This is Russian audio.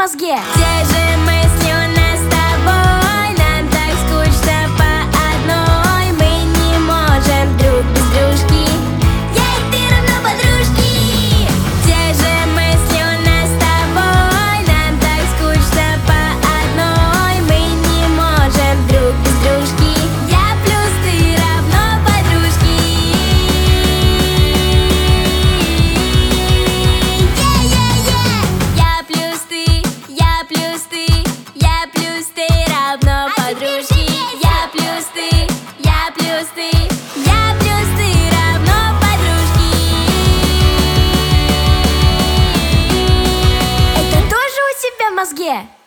мозге. Те же мысли у нас с тобой, нам так скучно по одной. Мы не можем друг без дружки, я и ты равно подружки. Те же мысли у нас с тобой, нам так скучно по одной. Мы не можем друг без дружки, я плюс ты равно подружки. Я плюс ты, я плюс ты, я плюс ты равно подружки. Я плюс ты, я плюс ты, я плюс ты равно подружки. Это тоже у тебя в мозге?